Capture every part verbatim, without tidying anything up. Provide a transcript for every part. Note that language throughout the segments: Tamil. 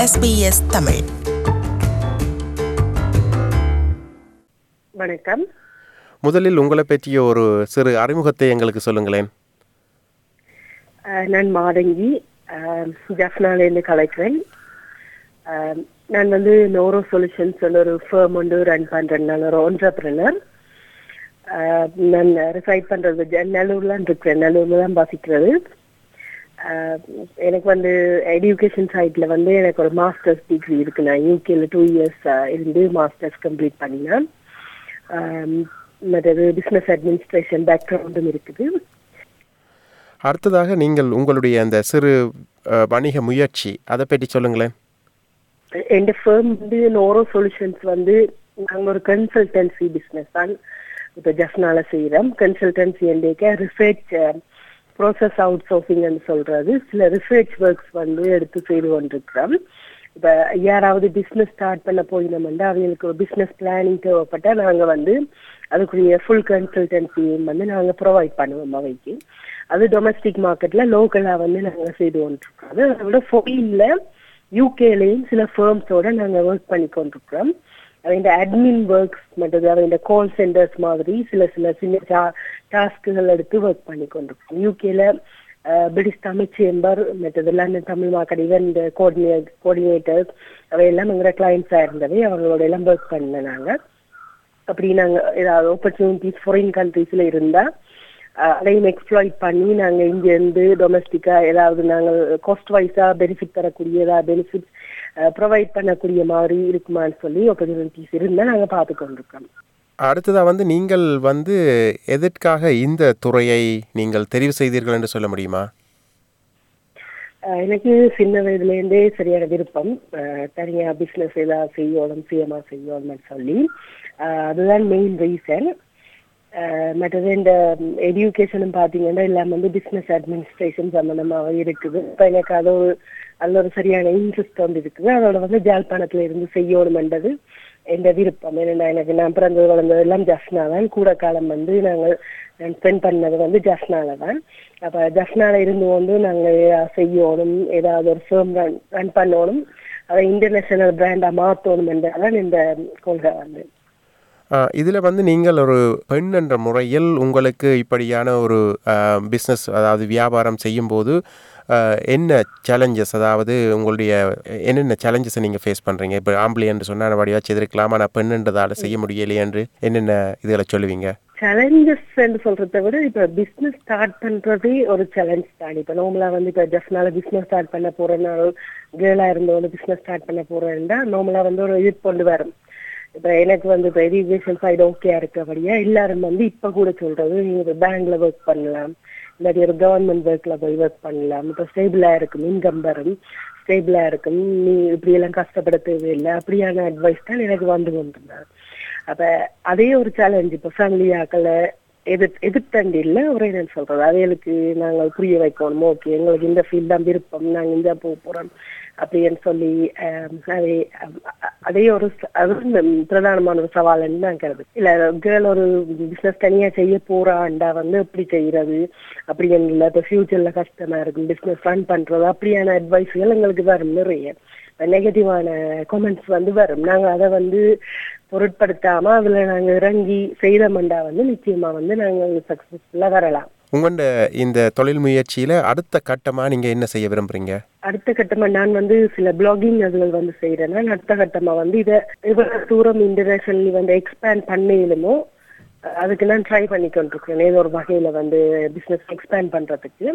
S B S Tamil. வணக்கம். முதலில் உங்களை பற்றிய ஒரு சிறு அறிமுகத்தை எங்களுக்கு சொல்லுங்களேன். அஹ், நான் மாதங்கி ஜஃப்னாலேருந்து கலைக்கிறேன். அஹ், நான் வந்து நோரோ சொல்யூஷன்ஸ் ஒரு ஃபேம் வந்து ரன் பண்ணுறேன். நான் ஒரு ஒன்டர்பிரனர். நான் ரிசைட் பண்ணுறது நல்லூர்லாம் இருக்கிறேன். நல்லூர்ல தான் வசிக்கிறது. அஹ், எனக்கு வந்து எஜுகேஷன் சைட்ல வந்து எனக்கு ஒரு மாஸ்டர்ஸ் டிகிரி இருக்கு. நான் யூகேல டூ இயர்ஸ் இருந்து மாஸ்டர்ஸ் கம்ப்ளீட் பண்ணினேன். மற்றது பிஸ்னஸ் அட்மினிஸ்ட்ரேஷன் பேக்ரவுண்டும் இருக்குது. அடுத்ததாக நீங்கள் உங்களுடைய அந்த சிறு அஹ், வணிக முயற்சி அதை பற்றி சொல்லுங்களேன். என் ஃபேம் வந்து நோரோ சொல்யூஷன்ஸ் வந்து நாங்கள் ஒரு கன்சல்டன்சி பிஸ்னஸ் தான் இப்போ ஜஸ்ட்னால செய்கிறோம். கன்சல்டன்சி என்றைக்க ரிசர்ச் ப்ராசஸ் அவுட் சோர்சிங்னு சொல்றது சில ரிசர்ச் ஒர்க்ஸ் வந்து எடுத்து செய்து கொண்டிருக்கிறோம். இப்போ யாராவது பிஸ்னஸ் ஸ்டார்ட் பண்ண போயினோம்னா அவங்களுக்கு ஒரு பிஸ்னஸ் பிளானிங் தேவைப்பட்டால் நாங்கள் வந்து அதுக்குரிய ஃபுல் கன்சல்டன்சியும் வந்து நாங்கள் ப்ரொவைட் பண்ணுவோம் அவைக்கு. அது டொமஸ்டிக் மார்க்கெட்டில் லோக்கலாக வந்து நாங்கள் செய்து கொண்டிருக்கோம். அது அதை விட ஃபொரின்ல யூகேலையும் சில ஃபேர்ம்ஸோட நாங்கள் ஒர்க் பண்ணி கொண்டிருக்கிறோம். அவங்க அட்மின் ஒர்க்ஸ் மற்றது அவங்க கால் சென்டர்ஸ் மாதிரி சில சில சின்ன டா டாஸ்க்குகள் எடுத்து ஒர்க் பண்ணி கொண்டிருக்கோம். யூகேல பிரிட்டிஷ் தமிழ் சேம்பர் மற்றது London Tamil market event coordinate coordinators அவையெல்லாம் எங்களோட கிளைண்ட்ஸாக இருந்தவை. அவங்களோட எல்லாம் ஒர்க் பண்ண நாங்கள். அப்படி நாங்கள் ஏதாவது ஆப்பர்ச்சுனிட்டிஸ் ஃபாரின் கண்ட்ரீஸில் இருந்தால் அதையும் எக்ஸ்ப்ளாய்ட் பண்ணி நாங்கள் இங்கேருந்து டொமஸ்டிக்காக ஏதாவது நாங்கள் காஸ்ட் வைஸாக பெனிஃபிட் தரக்கூடிய ஏதாவது பெனிஃபிட் ப்ரொவைட் பண்ணக்கூடிய மாதிரி இருக்குமான்னு சொல்லி ஆப்பர்ச்சுனிட்டிஸ் இருந்தால் நாங்கள் பார்த்து கொண்டிருக்கோம். அடுத்ததாக வந்து நீங்கள் வந்து எதற்காக இந்த துறையை நீங்கள் தெரிவு செய்தீர்கள் என்று சொல்ல முடியுமா? எனக்கு சின்ன வயதுலேருந்தே சரியான விருப்பம். தனியாக பிஸ்னஸ் ஏதாவது செய்யணும் சுயமாக செய்யணும்னு சொல்லி அதுதான் மெயின் ரீசன். மற்றது இந்த எஜுகேஷனும் பார்த்தீங்கன்னா எல்லாம் வந்து பிஸ்னஸ் அட்மினிஸ்ட்ரேஷன் சம்மந்தமாக இருக்குது. இப்போ எனக்கு அது ஒரு அதில் ஒரு சரியான இன்ட்ரெஸ்ட் வந்து இருக்குது. அதோட வந்து ஜாழ்ப்பாணத்தில் இருந்து செய்யணுமென்றது எந்த விருப்பம். ஏன்னா எனக்கு நான் பிறந்தது வளர்ந்தது எல்லாம் ஜஸ்ட்னா தான். கூட காலம் வந்து நாங்கள் நான் ஸ்பெண்ட் பண்ணது வந்து ஜஸ்ட்னால தான். அப்போ ஜஸ்ட்னால இருந்து கொண்டு நாங்கள் ஏதாவது செய்யணும், ஏதாவது ஒரு ஃபேம் ரன் ரன் பண்ணணும், அதை இன்டர்நேஷனல் பிராண்டாக மாற்றணும் என்றதான் இந்த கொள்கை வந்து. இதில் வந்து நீங்கள் ஒரு பெண் என்ற முறையில் உங்களுக்கு இப்படியான ஒரு பிஸ்னஸ் அதாவது வியாபாரம் செய்யும்போது என்ன சேலஞ்சஸ், அதாவது உங்களுடைய என்னென்ன சேலஞ்சஸை நீங்கள் ஃபேஸ் பண்ணுறீங்க? இப்போ ஆம்பளை என்று சொன்னால் வடிவாச்சு எதிர்க்கலாம், ஆனால் பெண்ணுன்றதால் செய்ய முடியலையே என்று என்னென்ன இதில் சொல்லுவீங்க? சேலஞ்சஸ் என்று சொல்றதை விட இப்போ பிஸ்னஸ் ஸ்டார்ட் பண்ணுறதே ஒரு சேலஞ்ச் தான். இப்போ நார்மலாக வந்து இப்போ ஜஸ்ட்னால பிஸ்னஸ் ஸ்டார்ட் பண்ண போகிறேன்னா கேர்ளாக இருந்தவங்க பிஸ்னஸ் ஸ்டார்ட் பண்ண போகிறேன்னா நார்மலாக வந்து ஒரு இது கொண்டு வரும். இப்போ எனக்கு வந்து இப்போ எஜுகேஷன் சைடு ஓகேயா இருக்கபடியா எல்லாரும் வந்து இப்போ கூட சொல்றது நீங்கள் பேங்க்ல ஒர்க் பண்ணலாம், இல்லாட்டி ஒரு கவர்மெண்ட் ஒர்க்ல போய் ஒர்க் பண்ணலாம், இப்போ ஸ்டேபிளாக இருக்கும், இன்கம் வரும், ஸ்டேபிளாக இருக்கும், நீ இப்படியெல்லாம் கஷ்டப்பட தேவையில்லை, அப்படியான அட்வைஸ் தான் எனக்கு வந்து கொண்டிருந்தாங்க. அப்போ அதே ஒரு சேலஞ்ச் இப்போ ஃபேமிலியாக்களை எதிர் எதிர்த்தண்டு இல்லை ஒரே நான் சொல்றது அதைகளுக்கு நாங்கள் புரிய வைக்கணும். ஓகே எங்களுக்கு இந்த ஃபீல்ட் தான் விருப்பம், நாங்கள் இந்த போக போகிறோம் அப்படின்னு சொல்லி அதே அதே ஒரு அது பிரதானமான ஒரு சவால்னு நான் கருது. இல்லை கேர்ள் ஒரு பிஸ்னஸ் தனியாக செய்ய போறாண்டா வந்து எப்படி செய்யறது அப்படின்னு இல்லை. இப்போ ஃபியூச்சரில் கஷ்டமா இருக்கும் பிஸ்னஸ் ரன் பண்ணுறது, அப்படியான அட்வைஸ்கள் எங்களுக்கு வரும். நிறைய நெகட்டிவான கமெண்ட்ஸ் வந்து வரும். நாங்கள் அதை வந்து பொருட்படுத்தாம அதுல நாங்க இறங்கி செய்தோம்டா வந்து நிச்சயமா வந்து நாங்கள் சக்சஸ்ஃபுல்லா வரலாம். உங்களோட இந்த தொழில் முயற்சியில அடுத்த கட்டமா நீங்க என்ன செய்ய விரும்புறீங்க? அடுத்த கட்டமா நான் வந்து சில பிளாகிங் அதுகள் வந்து செய்யறேன்னா அடுத்த கட்டமா வந்து இதை இவ்வளவு தூரம் இன்டர்நேஷனலி வந்து எக்ஸ்பேண்ட் பண்ணிடுமோ அதுக்கு நான் ட்ரை பண்ணி கொண்டிருக்கிறேன். ஏதோ ஒரு வகையில வந்து பிசினஸ் எக்ஸ்பேண்ட் பண்றதுக்கு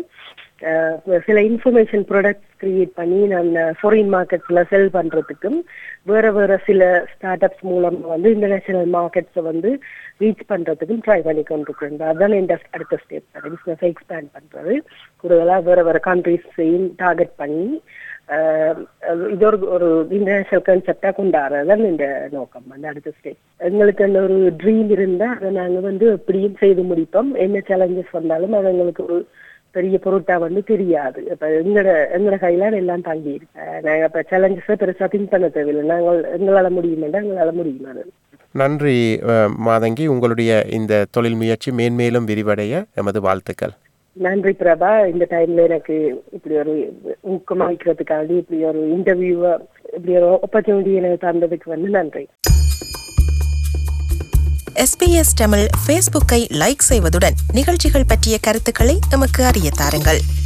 சில இன்ஃபர்மேஷன் ப்ராடக்ட்ஸ் கிரியேட் பண்ணி நான் ஃபாரின் மார்க்கெட்ஸ்ல செல் பண்றதுக்கும் வேற வேற சில ஸ்டார்ட் அப்ஸ் மூலமா வந்து இன்டர்நேஷனல் மார்க்கெட்ஸை வந்து ரீச் பண்றதுக்கும் ட்ரை பண்ணி கொண்டிருக்கிறேன். அதுதான் இந்த அடுத்த ஸ்டெப் பிசினஸ் எக்ஸ்பேண்ட் பண்றது. கூடுதலாக வேற வேற கண்ட்ரீஸையும் டார்கெட் பண்ணி இது ஒரு ஒரு இன்டர்நேஷனல் கான்செப்டா கொண்டாடுறதுதான் இந்த நோக்கம். அந்த அடுத்த ஸ்டேஜ் எங்களுக்கு அந்த ஒரு ட்ரீம் இருந்தா அதை நாங்கள் வந்து எப்படியும் செய்து முடிப்போம். என்ன சேலஞ்சஸ் வந்தாலும் அது எங்களுக்கு ஒரு பெரிய பொருட்டா வந்து தெரியாது. இப்ப எங்களோட எங்களோட கையில எல்லாம் தாங்கி இருக்கு. நாங்க இப்ப சேலஞ்சஸை பெருசா திங்க் பண்ண தேவையில்லை. நாங்கள் எங்களால முடியுமெண்டா எங்களால முடியும். அது நன்றி மாதங்கி. உங்களுடைய இந்த தொழில் முயற்சி மேன்மேலும் விரிவடைய எமது வாழ்த்துக்கள். நன்றி பிரபா. இந்த டைம்ல எனக்கு இப்படி ஒரு ஊக்கமாக்கிறதுக்காண்டி இப்படி ஒரு இன்டர்வியூவை இப்படி ஒரு ஆப்பர்ச்சுனிட்டி எனக்கு தந்ததுக்கு வந்து நன்றி. எஸ்பிஎஸ் தமிழ் ஃபேஸ்புக்கை லைக் செய்வதுடன் நிகழ்ச்சிகள் பற்றிய கருத்துக்களை எமக்கு அறிய தாருங்கள்.